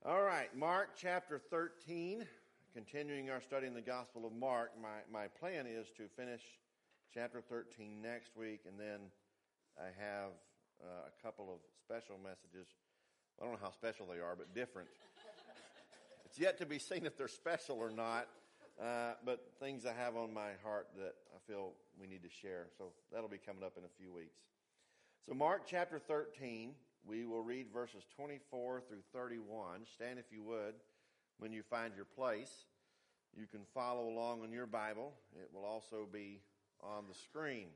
All right, Mark chapter 13, continuing our study in the Gospel of Mark. My plan is to finish chapter 13 next week, and then I have a couple of special messages. I don't know how special they are, but different. It's yet to be seen if they're special or not, but things I have on my heart that I feel we need to share. So that'll be coming up in a few weeks. So Mark chapter 13, we will read verses 24 through 31. Stand if you would when you find your place. You can follow along on your Bible. It will also be on the screen.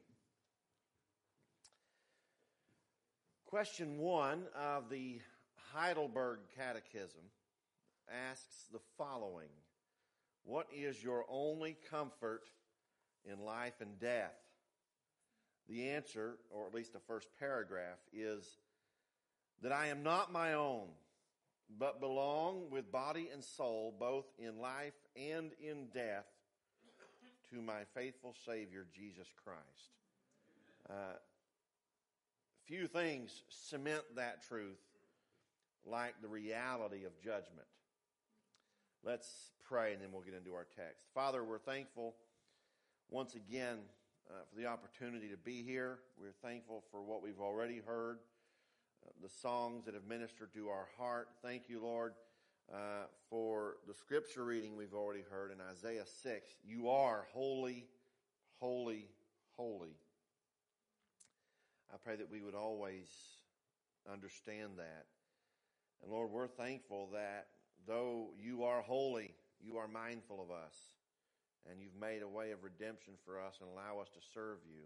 Question 1 of the Heidelberg Catechism asks the following: what is your only comfort in life and death? The answer, or at least the first paragraph, is that I am not my own, but belong with body and soul, both in life and in death, to my faithful Savior, Jesus Christ. Few things cement that truth like the reality of judgment. Let's pray and then we'll get into our text. Father, we're thankful once again for the opportunity to be here. We're thankful for what we've already heard, the songs that have ministered to our heart. Thank you, Lord, for the scripture reading we've already heard in Isaiah 6. You are holy, holy, holy. I pray that we would always understand that. And Lord, we're thankful that though you are holy, you are mindful of us. And you've made a way of redemption for us and allow us to serve you.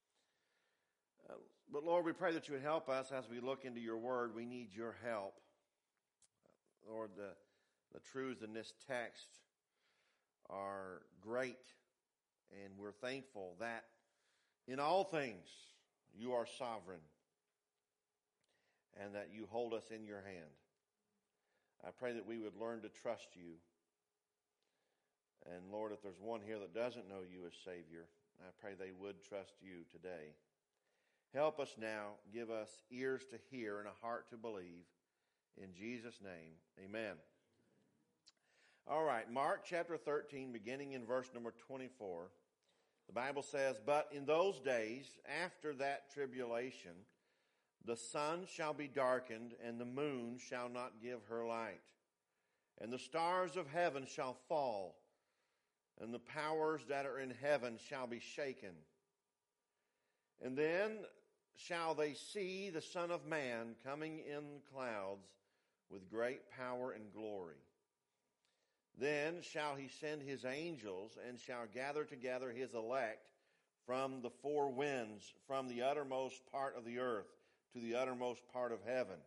But Lord, we pray that you would help us as we look into your word. We need your help. Lord, the truths in this text are great. And we're thankful that in all things you are sovereign and that you hold us in your hand. I pray that we would learn to trust you. And Lord, if there's one here that doesn't know you as Savior, I pray they would trust you today. Help us now. Give us ears to hear and a heart to believe. In Jesus' name, amen. All right, Mark chapter 13, beginning in verse number 24. The Bible says, "But in those days, after that tribulation, the sun shall be darkened, and the moon shall not give her light. And the stars of heaven shall fall, and the powers that are in heaven shall be shaken. And then shall they see the Son of Man coming in clouds with great power and glory. Then shall he send his angels, and shall gather together his elect from the four winds, from the uttermost part of the earth to the uttermost part of heaven.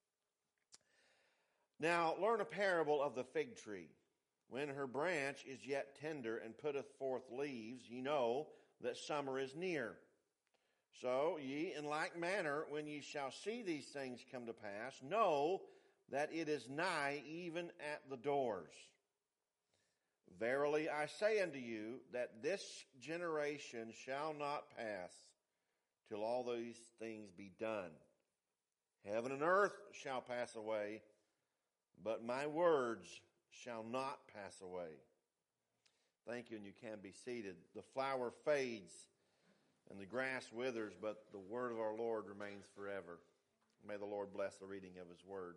Now learn a parable of the fig tree. When her branch is yet tender and putteth forth leaves, ye know that summer is near. So ye in like manner, when ye shall see these things come to pass, know that it is nigh, even at the doors. Verily I say unto you, that this generation shall not pass till all these things be done. Heaven and earth shall pass away, but my words shall not pass away." Thank you, and you can be seated. The flower fades and the grass withers, but the word of our Lord remains forever. May the Lord bless the reading of his word.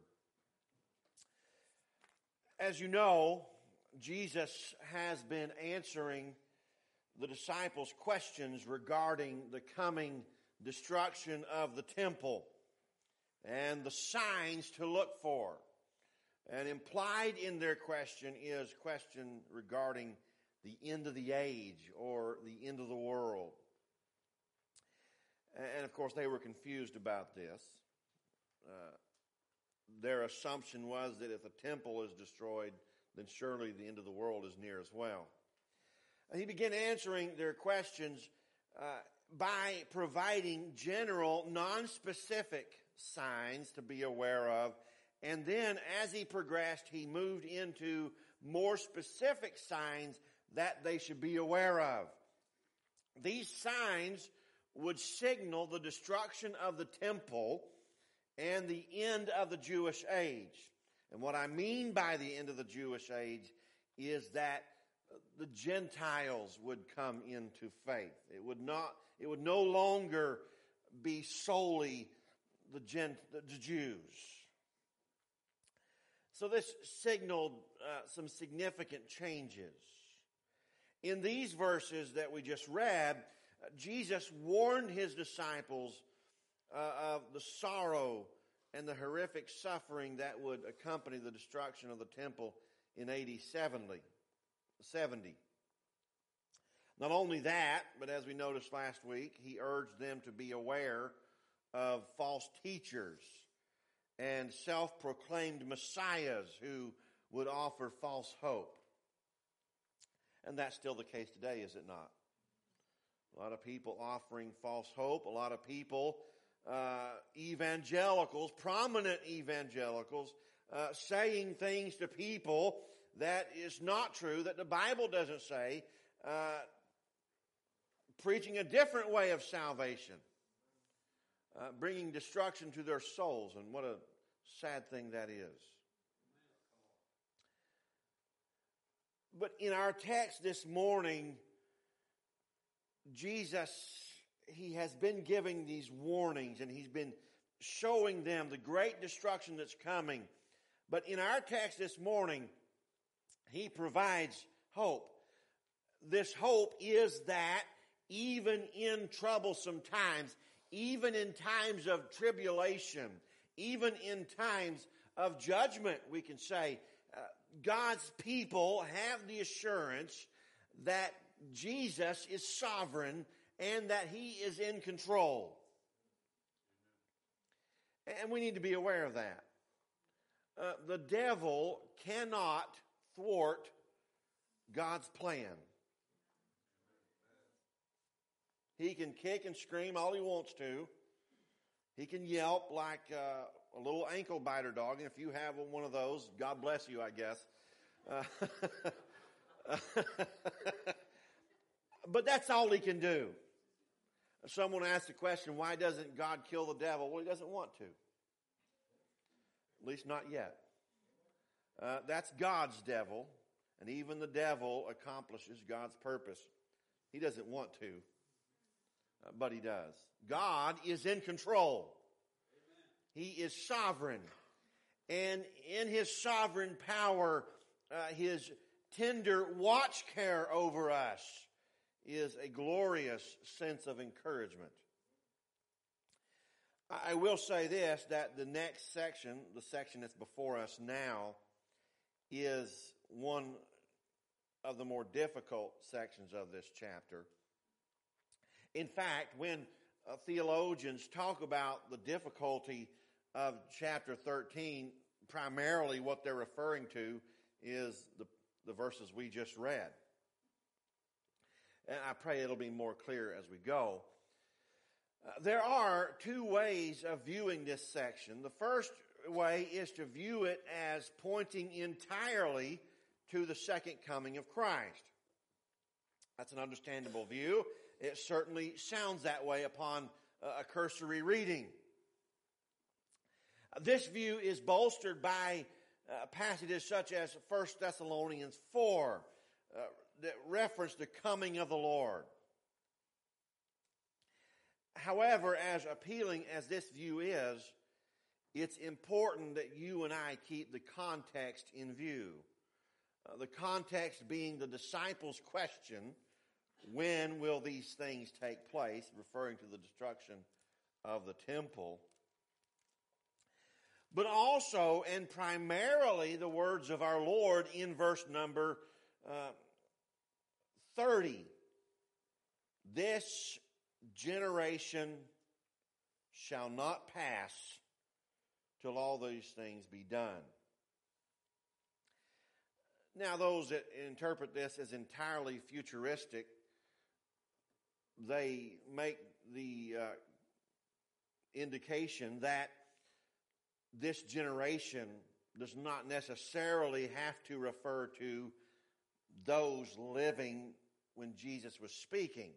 As you know, Jesus has been answering the disciples' questions regarding the coming destruction of the temple and the signs to look for. And implied in their question is question regarding the end of the age or the end of the world. And of course they were confused about this. Their assumption was that if the temple is destroyed, then surely the end of the world is near as well. And he began answering their questions by providing general, non-specific signs to be aware of. And then as he progressed, he moved into more specific signs that they should be aware of. These signs would signal the destruction of the temple and the end of the Jewish age. And what I mean by the end of the Jewish age is that the Gentiles would come into faith. It would no longer be solely the Jews. So this signaled some significant changes. In these verses that we just read, Jesus warned his disciples of the sorrow and the horrific suffering that would accompany the destruction of the temple in AD 70. Not only that, but as we noticed last week, he urged them to be aware of false teachers and self-proclaimed messiahs who would offer false hope. And that's still the case today, is it not? A lot of people offering false hope, a lot of people, evangelicals, prominent evangelicals, saying things to people that is not true, that the Bible doesn't say, preaching a different way of salvation, bringing destruction to their souls, and what a sad thing that is. But in our text this morning, Jesus, he has been giving these warnings, and he's been showing them the great destruction that's coming. But in our text this morning, he provides hope. This hope is that even in troublesome times, even in times of tribulation, even in times of judgment, we can say, God's people have the assurance that Jesus is sovereign and that he is in control. And we need to be aware of that. The devil cannot thwart God's plan. He can kick and scream all he wants to. He can yelp like a little ankle biter dog. And if you have one of those, God bless you, I guess. But that's all he can do. Someone asked the question, why doesn't God kill the devil? Well, he doesn't want to. At least not yet. That's God's devil. And even the devil accomplishes God's purpose. He doesn't want to. But he does. God is in control. Amen. He is sovereign. And in his sovereign power, his tender watch care over us is a glorious sense of encouragement. I will say this, that the next section, the section that's before us now, is one of the more difficult sections of this chapter. In fact, when theologians talk about the difficulty of chapter 13, primarily what they're referring to is the verses we just read. And I pray it'll be more clear as we go. There are two ways of viewing this section. The first way is to view it as pointing entirely to the second coming of Christ. That's an understandable view. It certainly sounds that way upon a cursory reading. This view is bolstered by passages such as 1 Thessalonians 4 that reference the coming of the Lord. However, as appealing as this view is, it's important that you and I keep the context in view. The context being the disciples' question, when will these things take place, referring to the destruction of the temple. But also and primarily the words of our Lord in verse number 30. This generation shall not pass till all these things be done. Now, those that interpret this as entirely futuristic, they make the indication that this generation does not necessarily have to refer to those living when Jesus was speaking.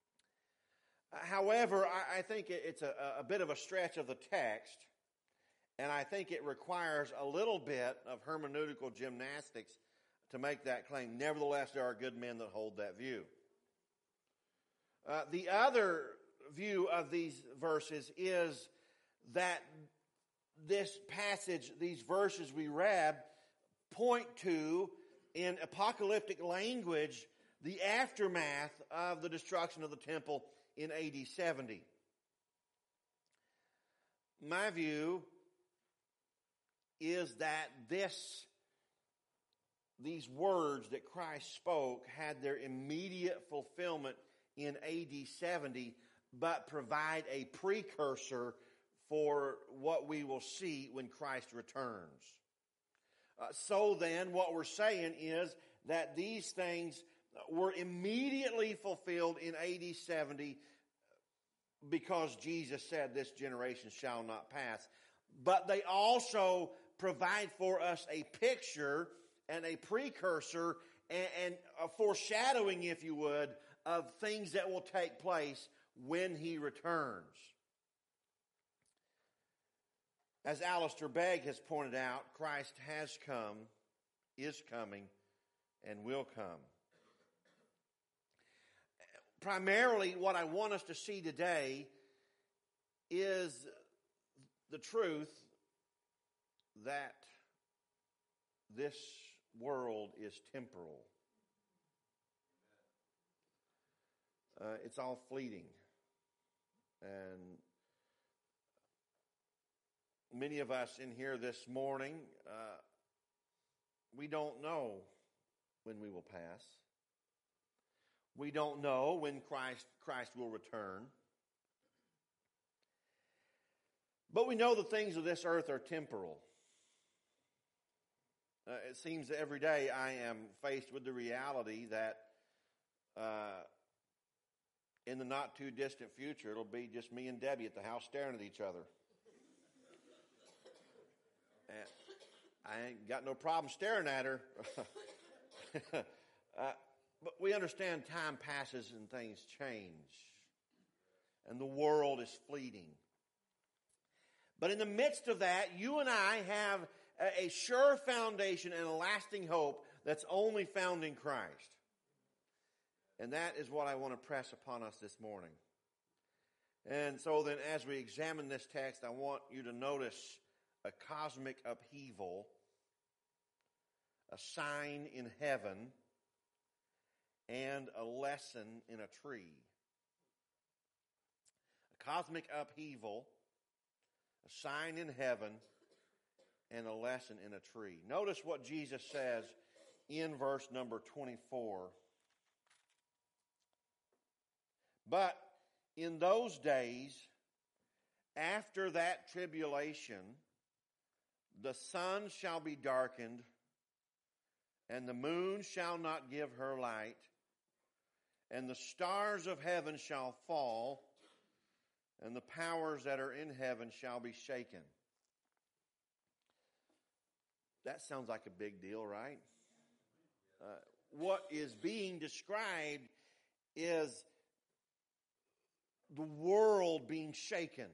However, I think it's a bit of a stretch of the text, And I think it requires a little bit of hermeneutical gymnastics to make that claim. Nevertheless, there are good men that hold that view. The other view of these verses is that this passage, these verses we read, point to, in apocalyptic language, the aftermath of the destruction of the temple in AD 70. My view is that these words that Christ spoke had their immediate fulfillment in AD 70, but provide a precursor for what we will see when Christ returns. So then, what we're saying is that these things were immediately fulfilled in AD 70 because Jesus said this generation shall not pass. But they also provide for us a picture and a precursor and a foreshadowing, if you would, of things that will take place when he returns. As Alistair Begg has pointed out, Christ has come, is coming, and will come. Primarily, what I want us to see today is the truth that this world is temporal. It's all fleeting. And many of us in here this morning, we don't know when we will pass. We don't know when Christ will return. But we know the things of this earth are temporal. It seems that every day I am faced with the reality that in the not too distant future, it'll be just me and Debbie at the house staring at each other. And I ain't got no problem staring at her. But we understand time passes and things change. And the world is fleeting. But in the midst of that, you and I have a sure foundation and a lasting hope that's only found in Christ. And that is what I want to press upon us this morning. And so then as we examine this text, I want you to notice a cosmic upheaval, a sign in heaven, and a lesson in a tree. A cosmic upheaval, a sign in heaven, and a lesson in a tree. Notice what Jesus says in verse number 24. But in those days, after that tribulation, the sun shall be darkened, and the moon shall not give her light, and the stars of heaven shall fall, and the powers that are in heaven shall be shaken. That sounds like a big deal, right? What is being described is the world being shaken.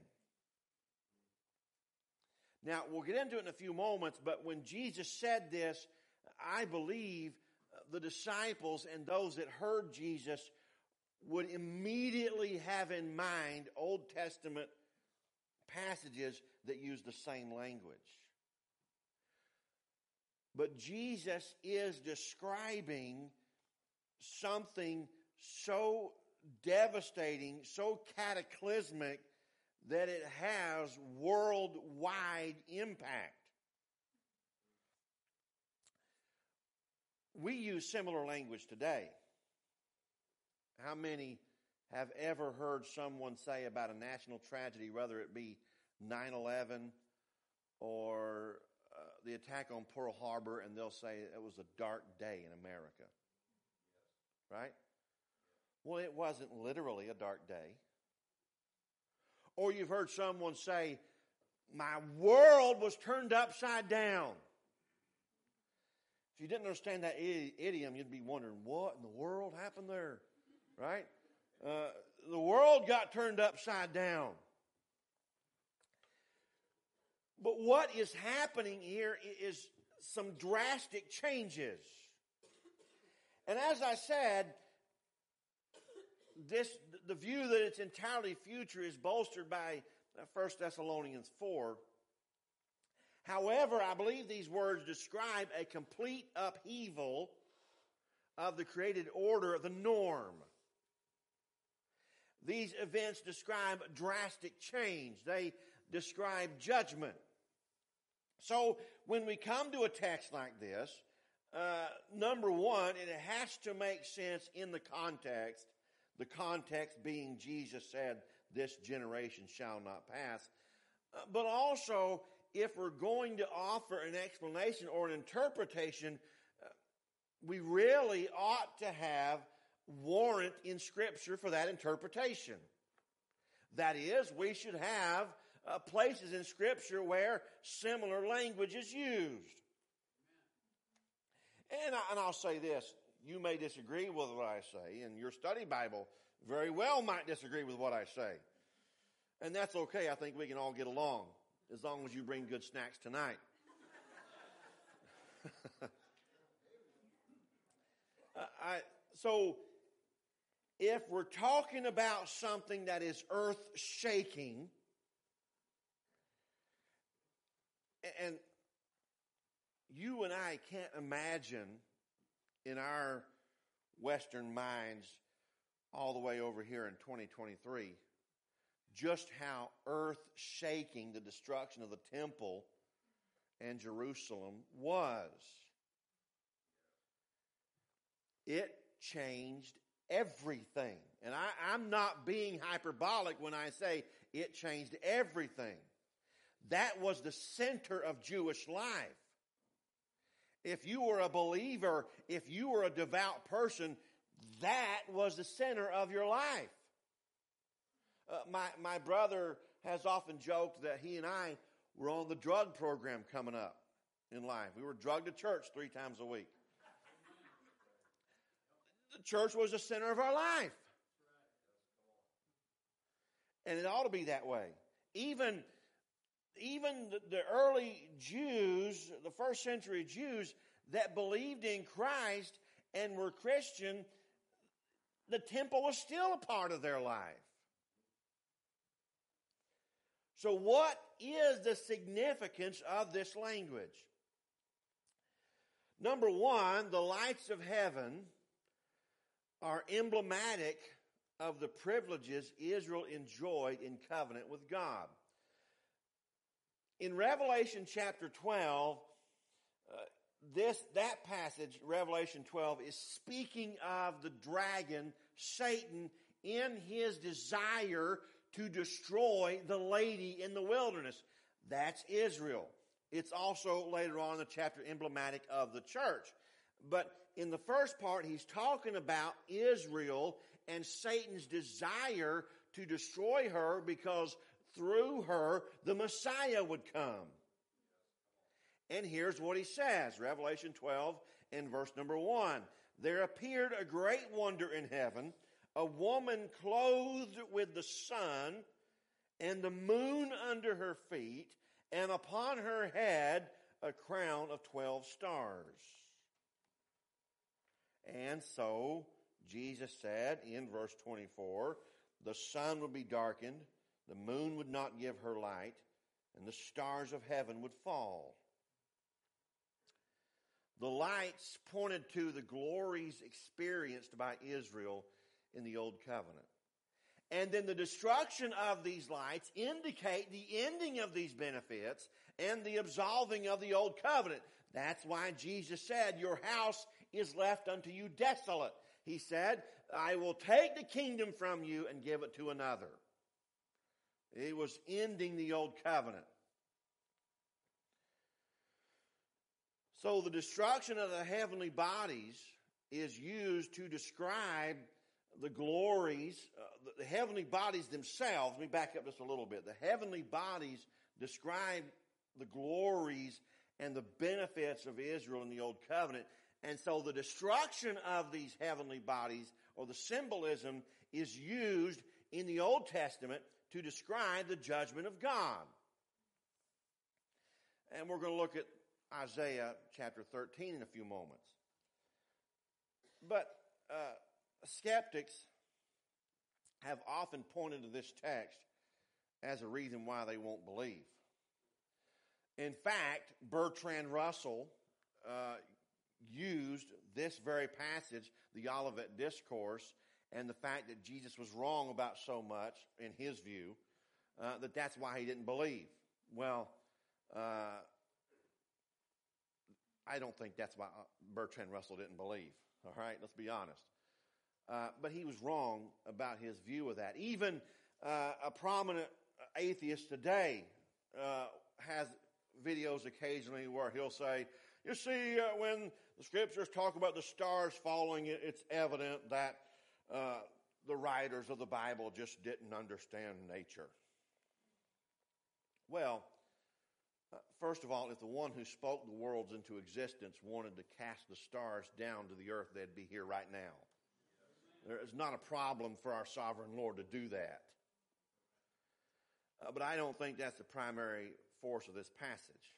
Now, we'll get into it in a few moments, but when Jesus said this, I believe the disciples and those that heard Jesus would immediately have in mind Old Testament passages that use the same language. But Jesus is describing something so devastating, so cataclysmic, that it has worldwide impact. We use similar language today. How many have ever heard someone say about a national tragedy, whether it be 9/11 or the attack on Pearl Harbor, and they'll say it was a dark day in America? Right? Well, it wasn't literally a dark day. Or you've heard someone say, my world was turned upside down. If you didn't understand that idiom, you'd be wondering, what in the world happened there? Right? The world got turned upside down. But what is happening here is some drastic changes. And as I said, the view that it's entirely future is bolstered by 1 Thessalonians 4. However, I believe these words describe a complete upheaval of the created order of the norm. These events describe drastic change. They describe judgment. So when we come to a text like this, number one, it has to make sense in the context. The context being Jesus said, "This generation shall not pass." But also, if we're going to offer an explanation or an interpretation, we really ought to have warrant in Scripture for that interpretation. That is, we should have places in Scripture where similar language is used. And I'll say this. You may disagree with what I say, and your study Bible very well might disagree with what I say. And that's okay. I think we can all get along as long as you bring good snacks tonight. So if we're talking about something that is earth-shaking, and you and I can't imagine in our Western minds all the way over here in 2023 just how earth-shaking the destruction of the temple and Jerusalem was. It changed everything. And I'm not being hyperbolic when I say it changed everything. That was the center of Jewish life. If you were a believer, if you were a devout person, that was the center of your life. My brother has often joked that he and I were on the drug program coming up in life. We were drugged to church 3 times a week. The church was the center of our life. And it ought to be that way. Even the early Jews, the first century Jews that believed in Christ and were Christian, the temple was still a part of their life. So what is the significance of this language? Number one, the lights of heaven are emblematic of the privileges Israel enjoyed in covenant with God. In Revelation chapter 12, that passage, Revelation 12, is speaking of the dragon, Satan, in his desire to destroy the lady in the wilderness. That's Israel. It's also later on in the chapter emblematic of the church. But in the first part, he's talking about Israel and Satan's desire to destroy her because through her the Messiah would come. And here's what he says, Revelation 12 and verse number 1. There appeared a great wonder in heaven, a woman clothed with the sun and the moon under her feet, and upon her head a crown of 12 stars. And so Jesus said in verse 24, the sun would be darkened, the moon would not give her light, and the stars of heaven would fall. The lights pointed to the glories experienced by Israel in the Old Covenant. And then the destruction of these lights indicate the ending of these benefits and the absolving of the Old Covenant. That's why Jesus said, your house is left unto you desolate. He said, I will take the kingdom from you and give it to another. It was ending the Old Covenant. So the destruction of the heavenly bodies is used to describe the glories, the heavenly bodies themselves. Let me back up just a little bit. The heavenly bodies describe the glories and the benefits of Israel in the Old Covenant. And so the destruction of these heavenly bodies, or the symbolism, is used in the Old Testament to describe the judgment of God. And we're going to look at Isaiah chapter 13 in a few moments. But skeptics have often pointed to this text as a reason why they won't believe. In fact, Bertrand Russell used this very passage, the Olivet Discourse, and the fact that Jesus was wrong about so much, in his view, that's why he didn't believe. Well, I don't think that's why Bertrand Russell didn't believe. All right, let's be honest. But he was wrong about his view of that. Even a prominent atheist today has videos occasionally where he'll say, you see, when the scriptures talk about the stars falling, it's evident that the writers of the Bible just didn't understand nature. Well, first of all, if the one who spoke the worlds into existence wanted to cast the stars down to the earth, they'd be here right now. There is not a problem for our sovereign Lord to do that. But I don't think that's the primary force of this passage.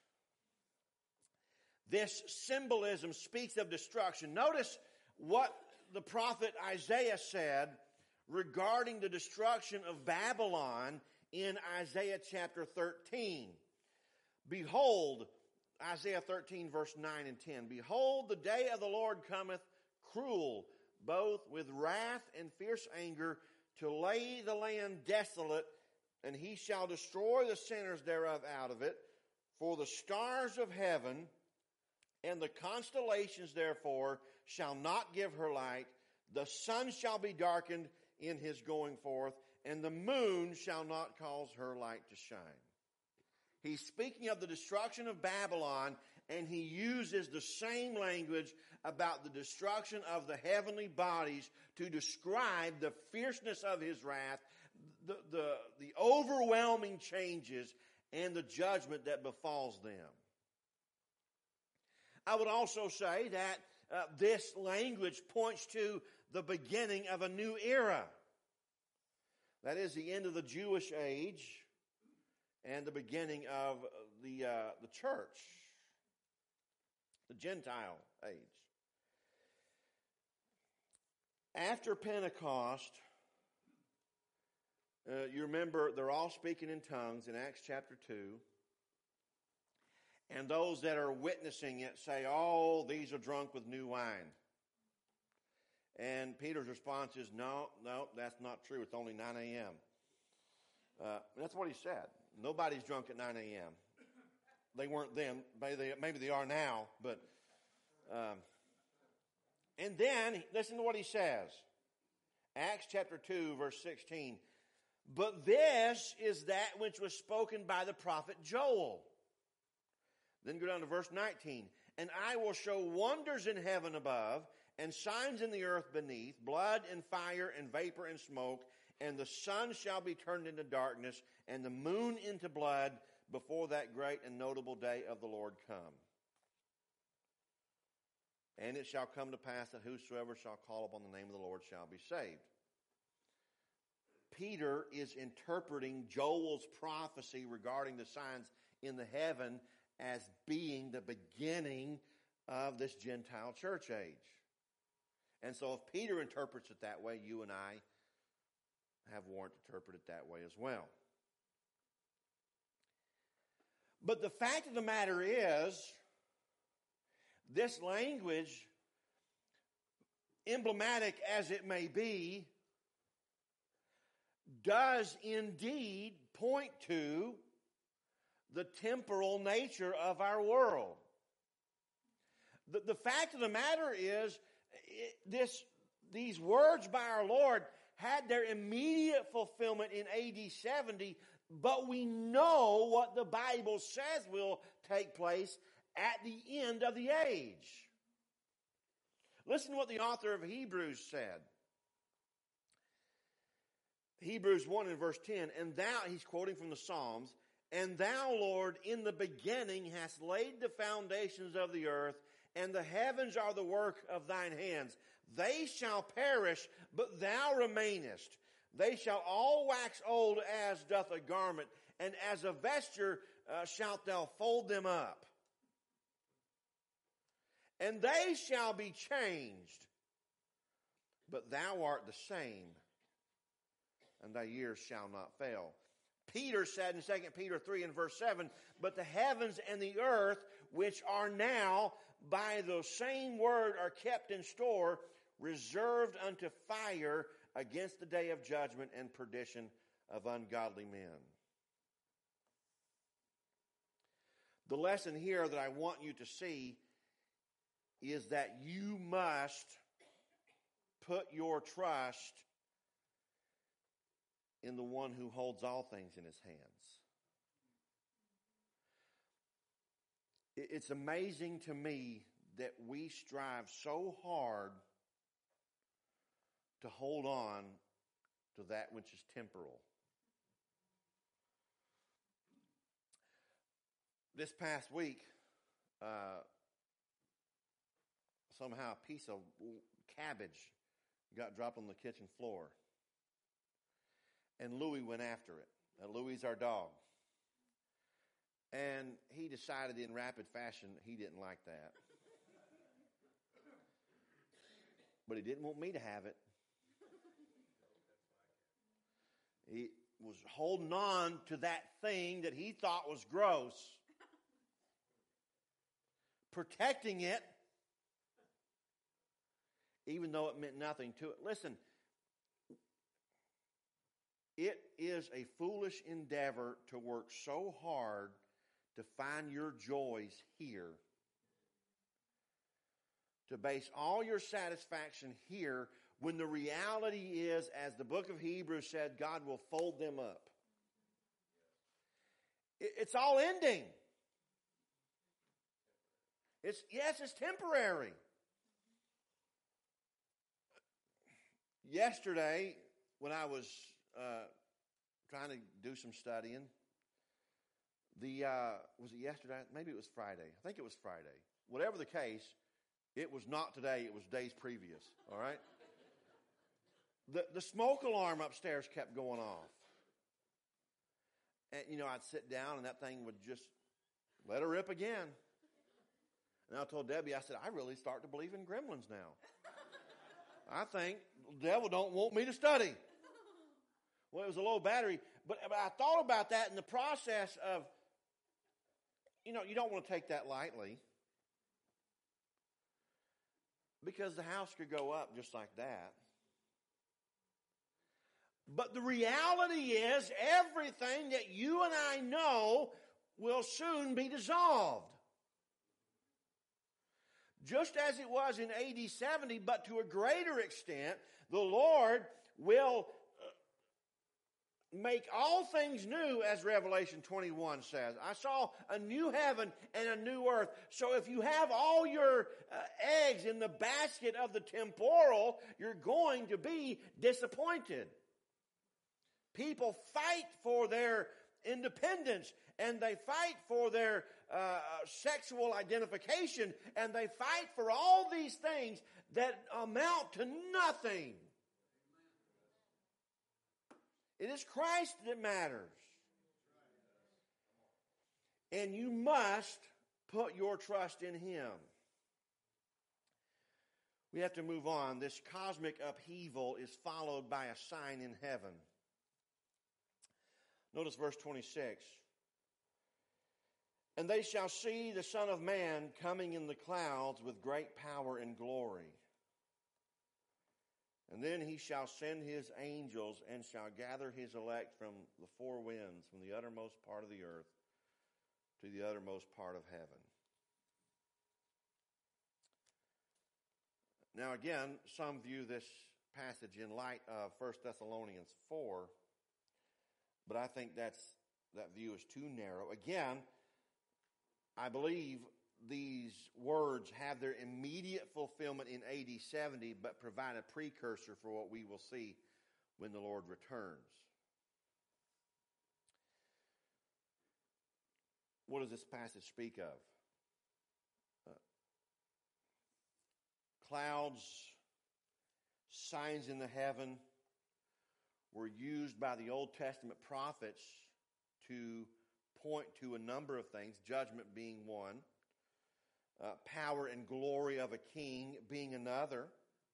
This symbolism speaks of destruction. Notice what the prophet Isaiah said regarding the destruction of Babylon in Isaiah chapter 13. Behold, Isaiah 13 verse 9 and 10. Behold, the day of the Lord cometh cruel, both with wrath and fierce anger, to lay the land desolate, and he shall destroy the sinners thereof out of it. For the stars of heaven and the constellations therefore shall not give her light. The sun shall be darkened in his going forth, and the moon shall not cause her light to shine. He's speaking of the destruction of Babylon, and he uses the same language about the destruction of the heavenly bodies to describe the fierceness of his wrath, the overwhelming changes, and the judgment that befalls them. I would also say that this language points to the beginning of a new era. That is the end of the Jewish age and the beginning of the church, the Gentile age. After Pentecost, you remember they're all speaking in tongues in Acts chapter 2. And those that are witnessing it say, oh, these are drunk with new wine. And Peter's response is, no, that's not true. It's only 9 a.m. That's what he said. Nobody's drunk at 9 a.m. They weren't then. Maybe they are now. But and then, listen to what he says. Acts chapter 2, verse 16. But this is that which was spoken by the prophet Joel. Then go down to verse 19. And I will show wonders in heaven above, and signs in the earth beneath, blood and fire and vapor and smoke, and the sun shall be turned into darkness, and the moon into blood, before that great and notable day of the Lord come. And it shall come to pass that whosoever shall call upon the name of the Lord shall be saved. Peter is interpreting Joel's prophecy regarding the signs in the heaven as being the beginning of this Gentile church age. And so if Peter interprets it that way, you and I have warrant to interpret it that way as well. But the fact of the matter is, this language, emblematic as it may be, does indeed point to the temporal nature of our world. The fact of the matter is, these words by our Lord had their immediate fulfillment in AD 70, but we know what the Bible says will take place at the end of the age. Listen to what the author of Hebrews said. Hebrews 1 and verse 10, and thou, he's quoting from the Psalms, and thou, Lord, in the beginning hast laid the foundations of the earth, and the heavens are the work of thine hands. They shall perish, but thou remainest. They shall all wax old as doth a garment, and as a vesture shalt thou fold them up. And they shall be changed, but thou art the same, and thy years shall not fail. Peter said in 2 Peter 3 and verse 7, but the heavens and the earth, which are now by the same word are kept in store, reserved unto fire against the day of judgment and perdition of ungodly men. The lesson here that I want you to see is that you must put your trust in the one who holds all things in his hands. It's amazing to me that we strive so hard to hold on to that which is temporal. This past week, somehow a piece of cabbage got dropped on the kitchen floor. And Louis went after it. Now, Louis is our dog. And he decided in rapid fashion he didn't like that. But he didn't want me to have it. He was holding on to that thing that he thought was gross, protecting it, even though it meant nothing to it. Listen, it is a foolish endeavor to work so hard to find your joys here, to base all your satisfaction here, when the reality is, as the book of Hebrews said, God will fold them up. It's all ending. It's temporary. Yesterday, when I was trying to do some studying, was it yesterday? Maybe it was Friday. I think it was Friday. Whatever the case, it was not today. It was days previous. All right. The smoke alarm upstairs kept going off, and I'd sit down and that thing would just let her rip again. And I told Debbie, I said, I really start to believe in gremlins now. I think the devil don't want me to study. Well, it was a low battery, but I thought about that in the process of, you don't want to take that lightly, because the house could go up just like that. But the reality is, everything that you and I know will soon be dissolved. Just as it was in AD 70, but to a greater extent, the Lord will make all things new, as Revelation 21 says. I saw a new heaven and a new earth. So if you have all your eggs in the basket of the temporal, you're going to be disappointed. People fight for their independence, and they fight for their sexual identification, and they fight for all these things that amount to nothing. It is Christ that matters. And you must put your trust in Him. We have to move on. This cosmic upheaval is followed by a sign in heaven. Notice verse 26. And they shall see the Son of Man coming in the clouds with great power and glory. And then he shall send his angels and shall gather his elect from the four winds, from the uttermost part of the earth to the uttermost part of heaven. Now again, some view this passage in light of 1 Thessalonians 4, but I think that view is too narrow. Again, I believe these words have their immediate fulfillment in AD 70, but provide a precursor for what we will see when the Lord returns. What does this passage speak of? Clouds, signs in the heaven, were used by the Old Testament prophets to point to a number of things, judgment being one, power and glory of a king being another.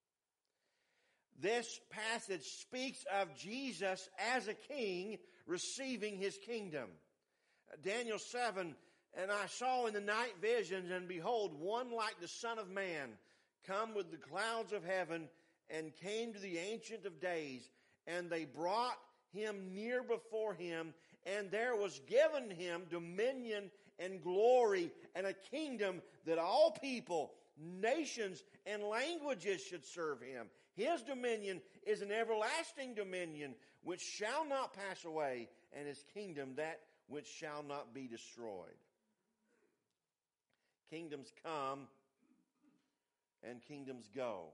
This passage speaks of Jesus as a king receiving his kingdom. Daniel 7, and I saw in the night visions, and behold, one like the Son of Man, come with the clouds of heaven, and came to the Ancient of Days, and they brought him near before him, and there was given him dominion and glory and a kingdom that all people, nations, and languages should serve him. His dominion is an everlasting dominion which shall not pass away, and his kingdom that which shall not be destroyed. Kingdoms come and kingdoms go.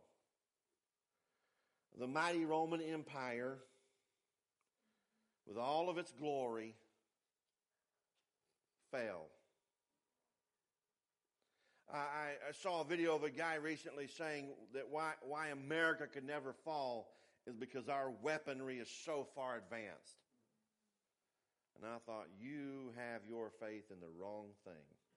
The mighty Roman Empire, with all of its glory, fell. I saw a video of a guy recently saying that why America could never fall is because our weaponry is so far advanced. And I thought, you have your faith in the wrong thing.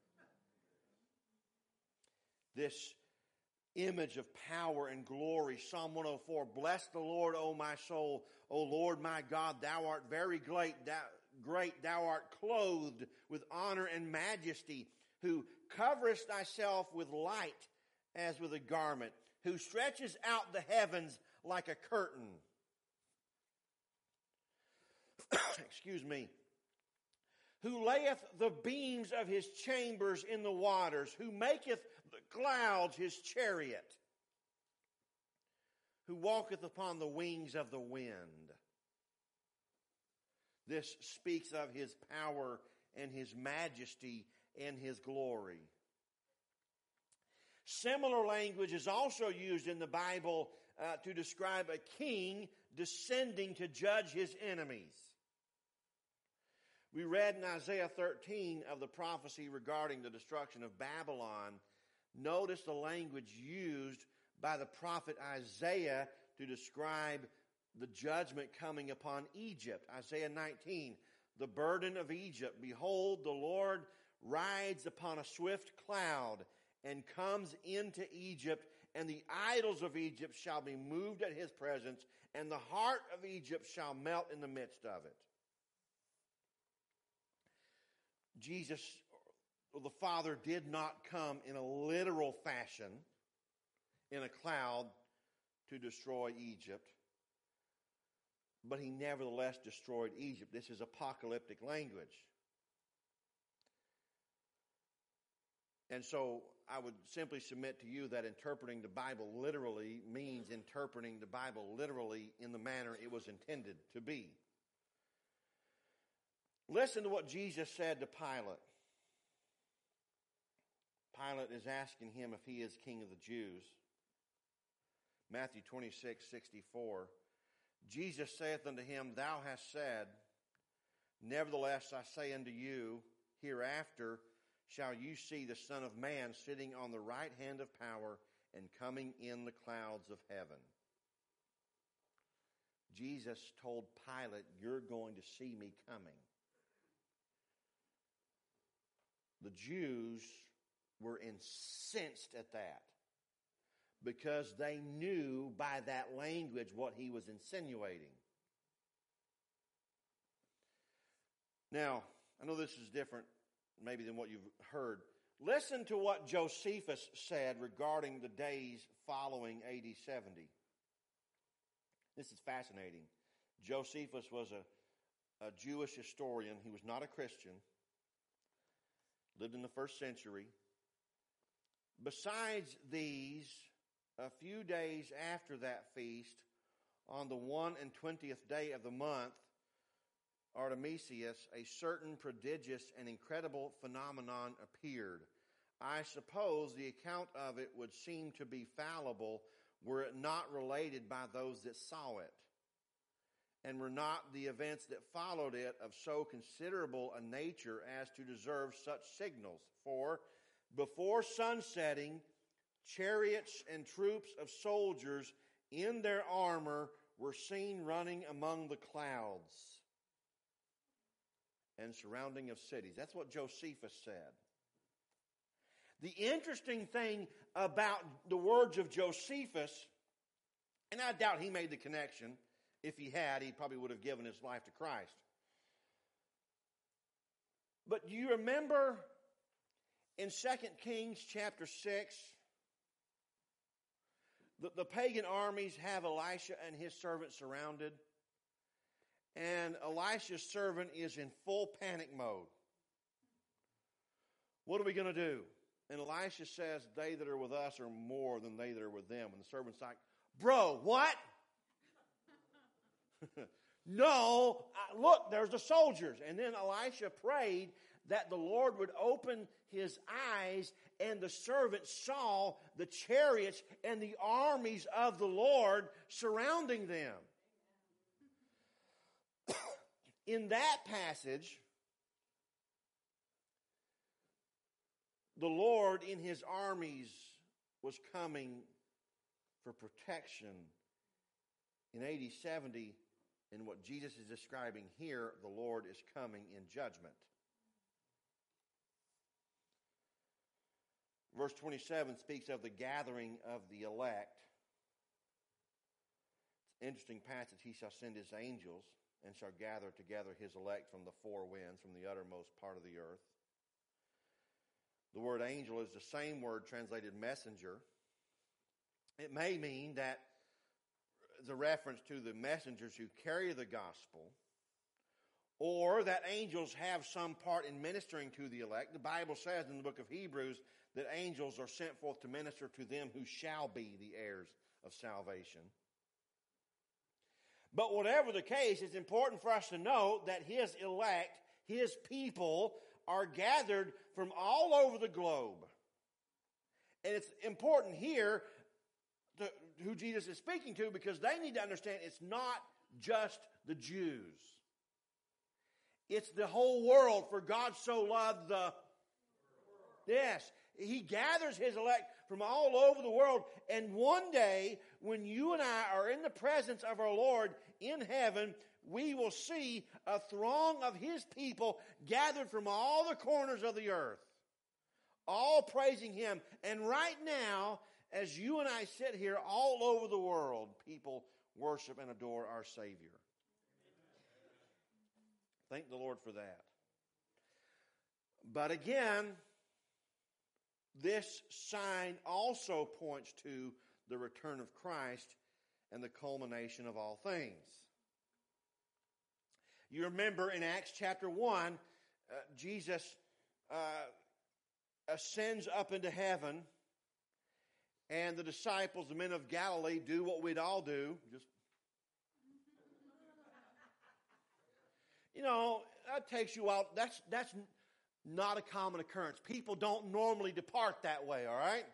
This image of power and glory, Psalm 104, bless the Lord, O my soul. O Lord my God, thou art very great, thou art clothed with honor and majesty, who coverest thyself with light as with a garment, who stretches out the heavens like a curtain. Excuse me. Who layeth the beams of his chambers in the waters, who maketh the clouds his chariot, who walketh upon the wings of the wind. This speaks of his power and his majesty and his glory. Similar language is also used in the Bible to describe a king descending to judge his enemies. We read in Isaiah 13 of the prophecy regarding the destruction of Babylon. Notice the language used by the prophet Isaiah to describe the judgment coming upon Egypt. Isaiah 19, the burden of Egypt. Behold, the Lord rides upon a swift cloud and comes into Egypt, and the idols of Egypt shall be moved at his presence, and the heart of Egypt shall melt in the midst of it. Jesus, the Father, did not come in a literal fashion in a cloud to destroy Egypt, but he nevertheless destroyed Egypt. This is apocalyptic language. And so I would simply submit to you that interpreting the Bible literally means interpreting the Bible literally in the manner it was intended to be. Listen to what Jesus said to Pilate. Pilate is asking him if he is king of the Jews. Matthew 26:64. Jesus saith unto him, Thou hast said, Nevertheless I say unto you, hereafter shall you see the Son of Man sitting on the right hand of power and coming in the clouds of heaven. Jesus told Pilate, you're going to see me coming. The Jews were incensed at that because they knew by that language what he was insinuating. Now, I know this is different maybe than what you've heard. Listen to what Josephus said regarding the days following AD 70. This is fascinating. Josephus was a Jewish historian. He was not a Christian. Lived in the first century. Besides these, a few days after that feast, on the 21st day of the month, Artemisius, a certain prodigious and incredible phenomenon appeared. I suppose the account of it would seem to be fallible were it not related by those that saw it, and were not the events that followed it of so considerable a nature as to deserve such signals. For before sunsetting, chariots and troops of soldiers in their armor were seen running among the clouds. and surrounding of cities. That's what Josephus said. The interesting thing about the words of Josephus, and I doubt he made the connection. If he had, he probably would have given his life to Christ. But do you remember in 2 Kings chapter 6, the pagan armies have Elisha and his servant surrounded. And Elisha's servant is in full panic mode. What are we going to do? And Elisha says, they that are with us are more than they that are with them. And the servant's like, bro, what? No, look, there's the soldiers. And then Elisha prayed that the Lord would open his eyes, and the servant saw the chariots and the armies of the Lord surrounding them. In that passage, the Lord in his armies was coming for protection in AD 70. In what Jesus is describing here, the Lord is coming in judgment. Verse 27 speaks of the gathering of the elect. It's an interesting passage. He shall send his angels and shall gather together his elect from the four winds, from the uttermost part of the earth. The word angel is the same word translated messenger. It may mean that the reference to the messengers who carry the gospel, or that angels have some part in ministering to the elect. The Bible says in the book of Hebrews that angels are sent forth to minister to them who shall be the heirs of salvation. But whatever the case, it's important for us to know that his elect, his people, are gathered from all over the globe. And it's important here to who Jesus is speaking to, because they need to understand it's not just the Jews. It's the whole world, for God so loved the... Yes, he gathers his elect from all over the world. And one day, when you and I are in the presence of our Lord in heaven, we will see a throng of his people gathered from all the corners of the earth, all praising him. And right now, as you and I sit here all over the world, people worship and adore our Savior. Thank the Lord for that. But again, this sign also points to the return of Christ and the culmination of all things. You remember in Acts chapter 1, Jesus ascends up into heaven, and the disciples, the men of Galilee, do what we'd all do. That takes you out. That's not a common occurrence. People don't normally depart that way, all right?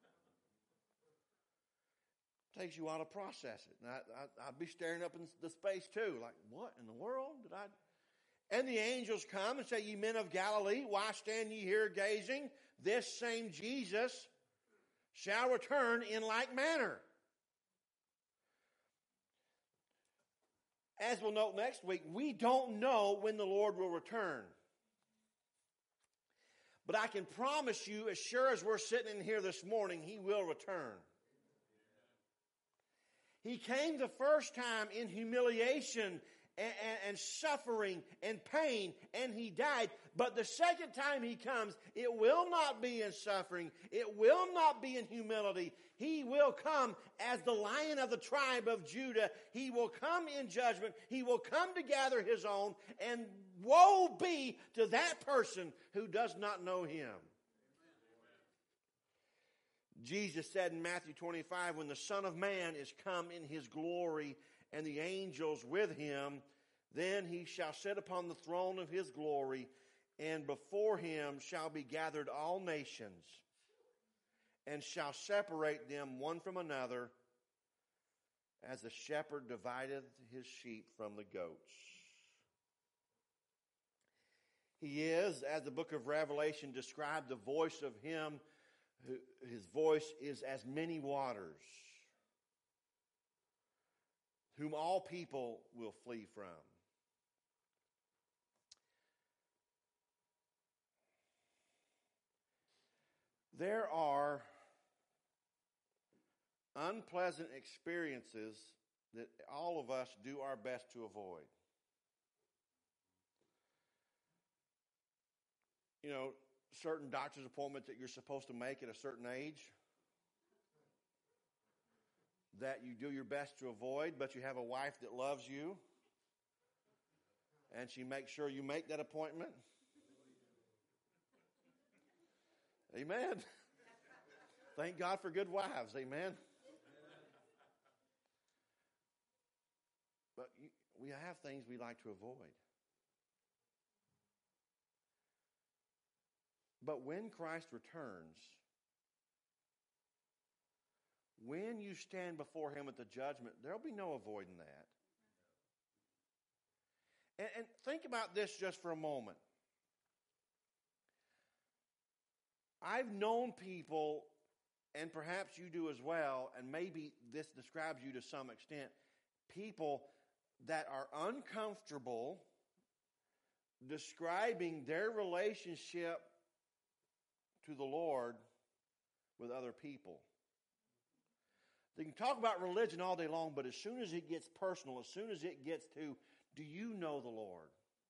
Takes you a while to process it. And I'd be staring up in the space too, like, what in the world did I... And the angels come and say, ye men of Galilee, why stand ye here gazing? This same Jesus shall return in like manner. As we'll note next week, we don't know when the Lord will return. But I can promise you, as sure as we're sitting in here this morning, he will return. He came the first time in humiliation and suffering and pain, and he died. But the second time he comes, it will not be in suffering. It will not be in humility. He will come as the Lion of the tribe of Judah. He will come in judgment. He will come to gather his own. And woe be to that person who does not know him. Jesus said in Matthew 25, when the Son of Man is come in his glory and the angels with him, then he shall sit upon the throne of his glory, and before him shall be gathered all nations, and shall separate them one from another, as the shepherd divideth his sheep from the goats. He is, as the book of Revelation described, the voice of him. His voice is as many waters, whom all people will flee from. There are unpleasant experiences that all of us do our best to avoid. You know, certain doctor's appointments that you're supposed to make at a certain age that you do your best to avoid, but you have a wife that loves you and she makes sure you make that appointment. Amen. Thank God for good wives. Amen. But we have things we like to avoid. But when Christ returns, when you stand before Him at the judgment, there'll be no avoiding that. And think about this just for a moment. I've known people, and perhaps you do as well, and maybe this describes you to some extent, people that are uncomfortable describing their relationship to the Lord with other people. They can talk about religion all day long, but as soon as it gets personal, as soon as it gets to, do you know the Lord?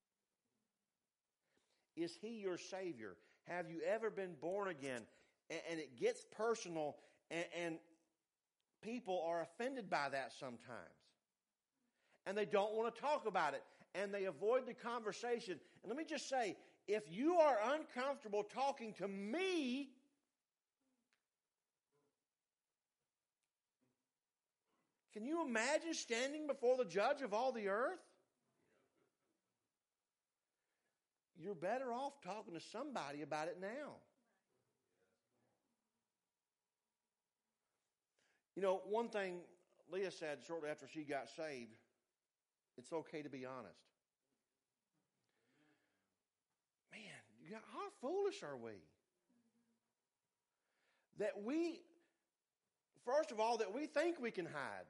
Is He your Savior? Have you ever been born again? And it gets personal, and people are offended by that sometimes. And they don't want to talk about it, and they avoid the conversation. And let me just say, if you are uncomfortable talking to me, can you imagine standing before the judge of all the earth? You're better off talking to somebody about it now. You know, one thing Leah said shortly after she got saved, it's okay to be honest. Man, how foolish are we? That we, first of all, that we think we can hide.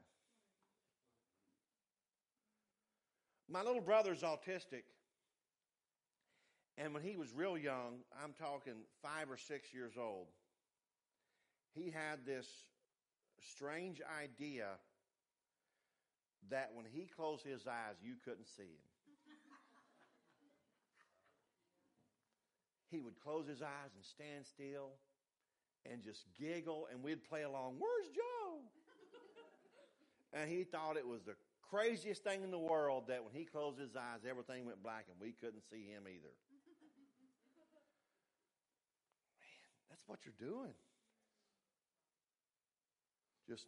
My little brother's autistic. And when he was real young, I'm talking 5 or 6 years old, he had this strange idea that when he closed his eyes, you couldn't see him. He would close his eyes and stand still and just giggle, and we'd play along, "Where's Joe?" And he thought it was the craziest thing in the world that when he closed his eyes, everything went black and we couldn't see him either. Man, that's what you're doing. Just,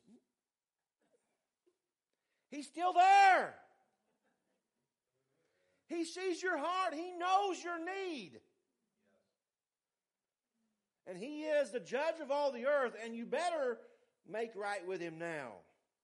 He's still there. He sees your heart. He knows your need. And He is the judge of all the earth, and you better make right with Him now.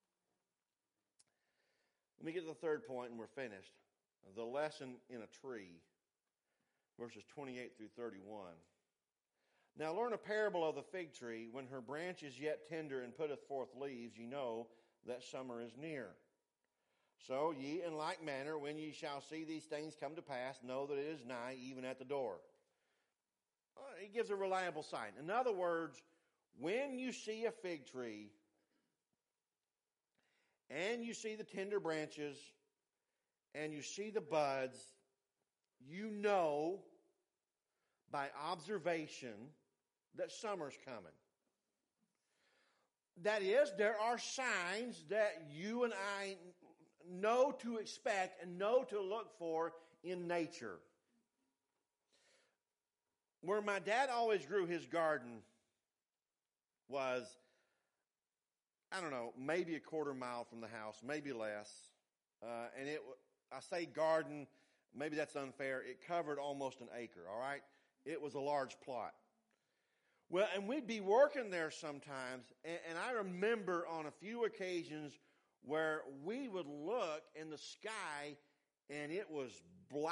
Let me get to the third point and we're finished. The lesson in a tree, verses 28 through 31. Now learn a parable of the fig tree. When her branch is yet tender and putteth forth leaves, ye know that summer is near. So ye in like manner, when ye shall see these things come to pass, know that it is nigh, even at the door. He gives a reliable sign. In other words, when you see a fig tree, and you see the tender branches, and you see the buds, you know by observation that summer's coming. That is, there are signs that you and I know to expect and know to look for in nature. Where my dad always grew his garden was, I don't know, maybe a quarter mile from the house, maybe less. And I say garden, maybe that's unfair. It covered almost an acre, all right? It was a large plot. Well, and we'd be working there sometimes, and I remember on a few occasions where we would look in the sky and it was black.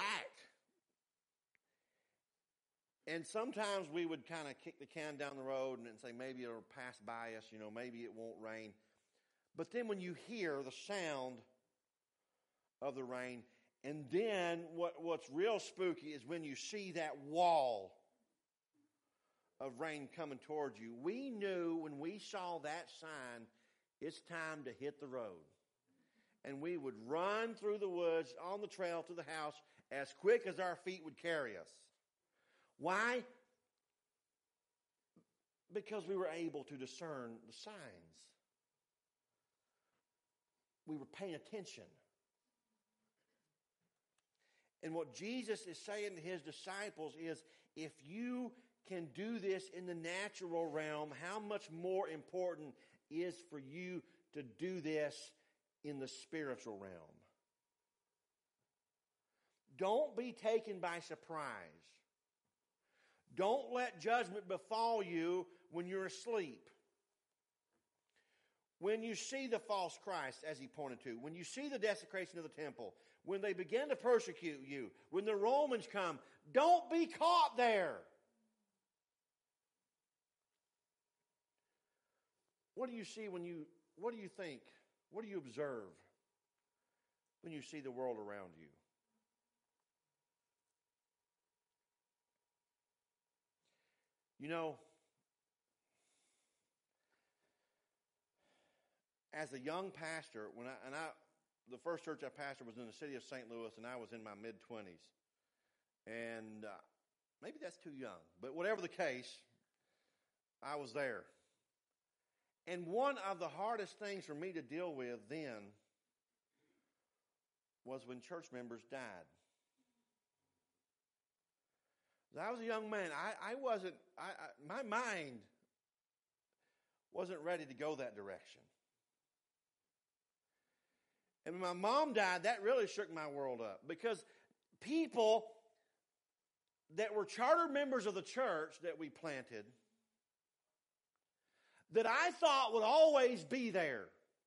And sometimes we would kind of kick the can down the road and say, maybe it'll pass by us, maybe it won't rain. But then when you hear the sound of the rain, and then what's real spooky is when you see that wall of rain coming towards you, we knew when we saw that sign, it's time to hit the road. And we would run through the woods on the trail to the house as quick as our feet would carry us. Why? Because we were able to discern the signs. We were paying attention. And what Jesus is saying to his disciples is, if you can do this in the natural realm, how much more important is for you to do this in the spiritual realm? Don't be taken by surprise. Don't let judgment befall you when you're asleep. When you see the false Christ, as he pointed to, when you see the desecration of the temple, when they begin to persecute you, when the Romans come, don't be caught there. What do you see what do you think? What do you observe when you see the world around you? You know, as a young pastor, the first church I pastored was in the city of St. Louis, and I was in my mid-20s. And maybe that's too young, but whatever the case, I was there. And one of the hardest things for me to deal with then was when church members died. I was a young man. My mind wasn't ready to go that direction. And when my mom died, that really shook my world up, because people that were charter members of the church that we planted, that I thought would always be there,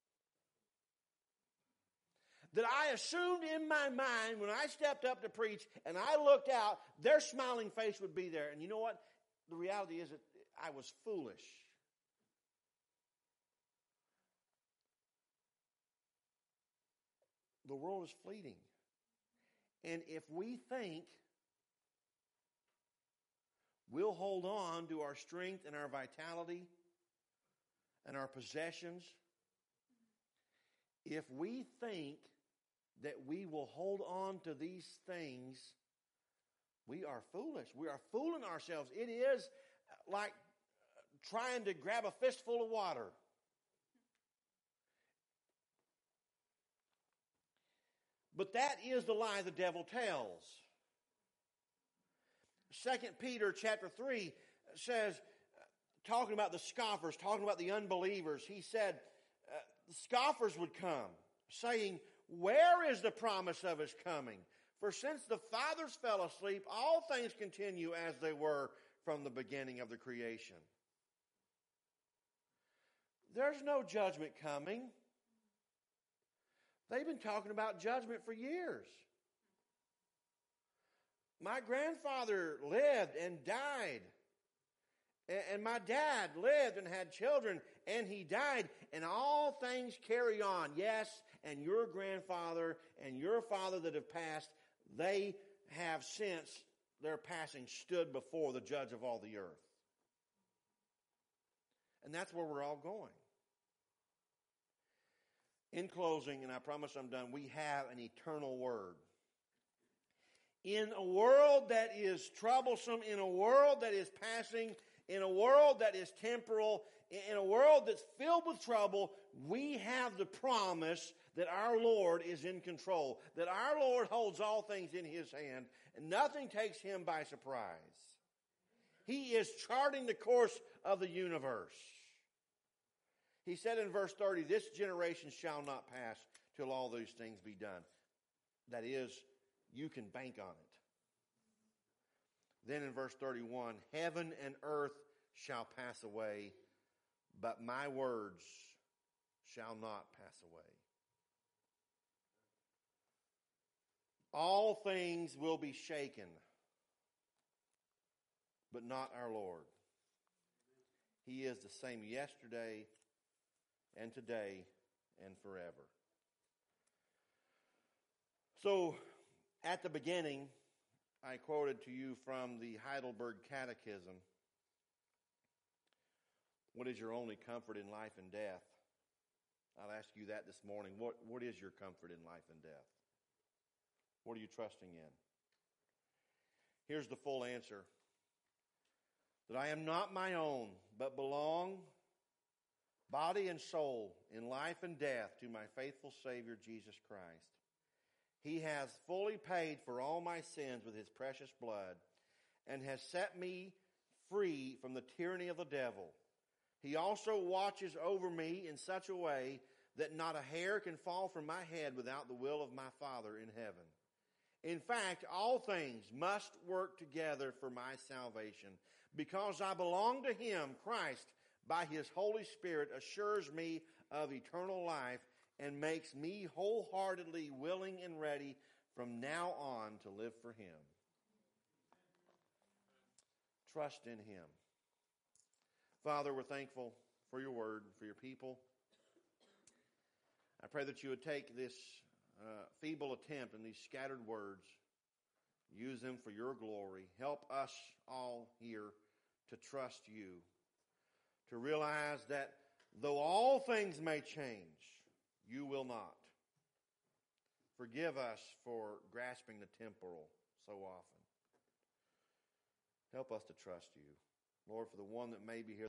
that I assumed in my mind when I stepped up to preach and I looked out, their smiling face would be there. And you know what? The reality is that I was foolish. The world is fleeting. And if we think we'll hold on to our strength and our vitality and our possessions, if we think that we will hold on to these things, we are foolish. We are fooling ourselves. It is like trying to grab a fistful of water. But that is the lie the devil tells. 2 Peter chapter 3 says, talking about the scoffers, talking about the unbelievers, he said, the scoffers would come, saying, where is the promise of his coming? For since the fathers fell asleep, all things continue as they were from the beginning of the creation. There's no judgment coming. They've been talking about judgment for years. My grandfather lived and died. And my dad lived and had children, and he died. And all things carry on. Yes, and your grandfather and your father that have passed, they have since their passing stood before the judge of all the earth. And that's where we're all going. In closing, and I promise I'm done, we have an eternal word. In a world that is troublesome, in a world that is passing, in a world that is temporal, in a world that's filled with trouble, we have the promise that our Lord is in control, that our Lord holds all things in his hand, and nothing takes him by surprise. He is charting the course of the universe. He said in verse 30, this generation shall not pass till all these things be done. That is, you can bank on it. Then in verse 31, heaven and earth shall pass away, but my words shall not pass away. All things will be shaken, but not our Lord. He is the same yesterday and today and forever. So, at the beginning, I quoted to you from the Heidelberg Catechism. What is your only comfort in life and death? I'll ask you that this morning. What is your comfort in life and death? What are you trusting in? Here's the full answer. That I am not my own, but belong, body and soul, in life and death, to my faithful Savior, Jesus Christ. He has fully paid for all my sins with his precious blood and has set me free from the tyranny of the devil. He also watches over me in such a way that not a hair can fall from my head without the will of my Father in heaven. In fact, all things must work together for my salvation. Because I belong to him, Christ, by his Holy Spirit, assures me of eternal life and makes me wholeheartedly willing and ready from now on to live for him. Trust in him. Father, we're thankful for your word, for your people. I pray that you would take this feeble attempt and these scattered words, use them for your glory. Help us all here to trust you, to realize that though all things may change, you will not. Forgive us for grasping the temporal so often. Help us to trust you. Lord, for the one that may be here